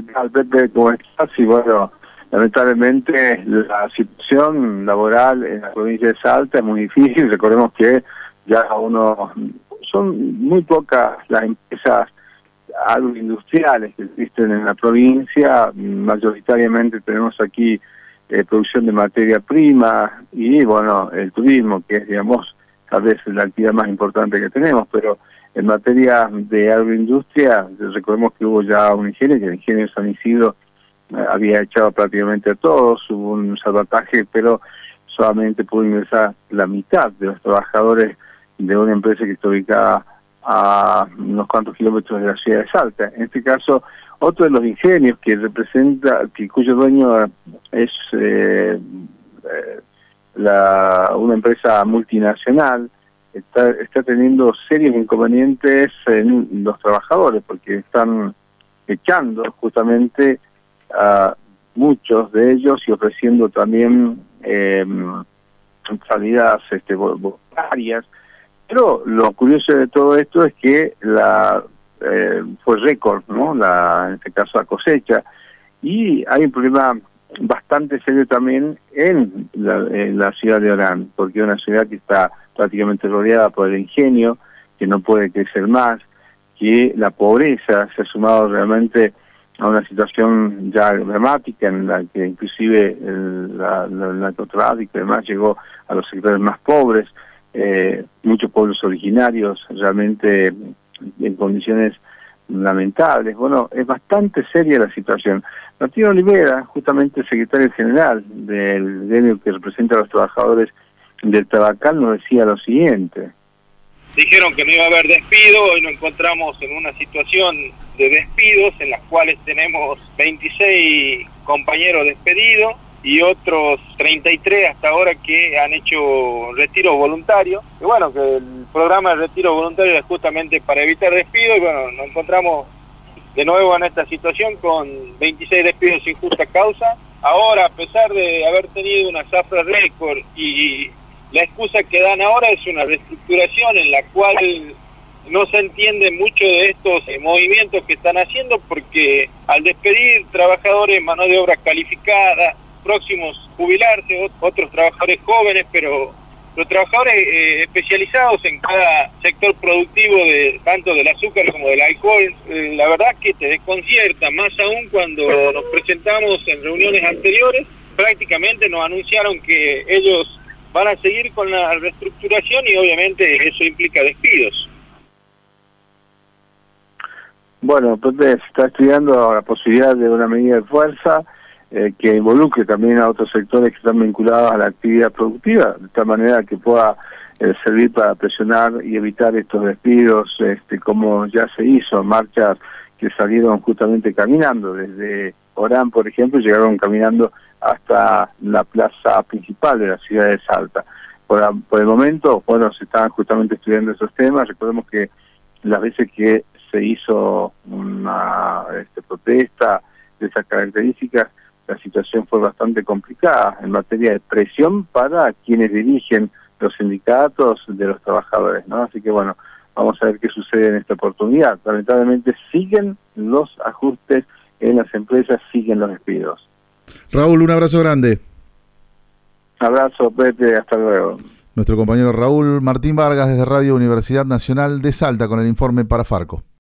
tal, Pepe? ¿Cómo estás? Y bueno, lamentablemente la situación laboral en la provincia de Salta es muy difícil. Recordemos que son muy pocas las empresas agroindustriales que existen en la provincia. Mayoritariamente tenemos aquí producción de materia prima y bueno, el turismo, que es, digamos, tal vez la actividad más importante que tenemos, pero en materia de agroindustria, recordemos que hubo ya un ingenio, que el ingenio de San Isidro había echado prácticamente a todos, hubo un salvataje, pero solamente pudo ingresar la mitad de los trabajadores de una empresa que está ubicada a unos cuantos kilómetros de la ciudad de Salta. En este caso, otro de los ingenios cuyo dueño es una empresa multinacional, está teniendo serios inconvenientes en los trabajadores, porque están echando justamente a muchos de ellos y ofreciendo también salidas voluntarias. Pero lo curioso de todo esto es que fue récord, ¿no? En este caso la cosecha, y hay un problema bastante serio también en la ciudad de Orán, porque es una ciudad que está prácticamente rodeada por el ingenio, que no puede crecer más, que la pobreza se ha sumado realmente a una situación ya dramática en la que inclusive el narcotráfico y demás llegó a los sectores más pobres, muchos pueblos originarios realmente en condiciones lamentables. Bueno, es bastante seria la situación. Martín Olivera, justamente secretario general del gremio que representa a los trabajadores del tabacal, nos decía lo siguiente. Dijeron que no iba a haber despido, hoy nos encontramos en una situación de despidos en las cuales tenemos 26 compañeros despedidos y otros 33 hasta ahora que han hecho retiro voluntario. Y bueno, que el programa de retiro voluntario es justamente para evitar despidos, y bueno, nos encontramos de nuevo en esta situación con 26 despidos sin justa causa. Ahora, a pesar de haber tenido una zafra récord y la excusa que dan ahora es una reestructuración en la cual no se entiende mucho de estos movimientos que están haciendo, porque al despedir trabajadores, mano de obra calificada, próximos a jubilarse, otros trabajadores jóvenes, pero los trabajadores especializados en cada sector productivo, tanto del azúcar como del alcohol, la verdad que te desconcierta, más aún cuando nos presentamos en reuniones anteriores, prácticamente nos anunciaron que ellos van a seguir con la reestructuración y obviamente eso implica despidos. Bueno, entonces se está estudiando la posibilidad de una medida de fuerza que involucre también a otros sectores que están vinculados a la actividad productiva, de tal manera que pueda servir para presionar y evitar estos despidos, como ya se hizo, marchas que salieron justamente caminando. Desde Orán, por ejemplo, llegaron caminando hasta la plaza principal de la ciudad de Salta. Por el momento, bueno, se están justamente estudiando esos temas. Recordemos que las veces que se hizo una protesta de esas características, la situación fue bastante complicada en materia de presión para quienes dirigen los sindicatos de los trabajadores, ¿no? Así que bueno, vamos a ver qué sucede en esta oportunidad. Lamentablemente siguen los ajustes en las empresas, siguen los despidos. Raúl, un abrazo grande. Abrazo, Pepe, hasta luego. Nuestro compañero Raúl Martín Vargas desde Radio Universidad Nacional de Salta con el informe para Farco.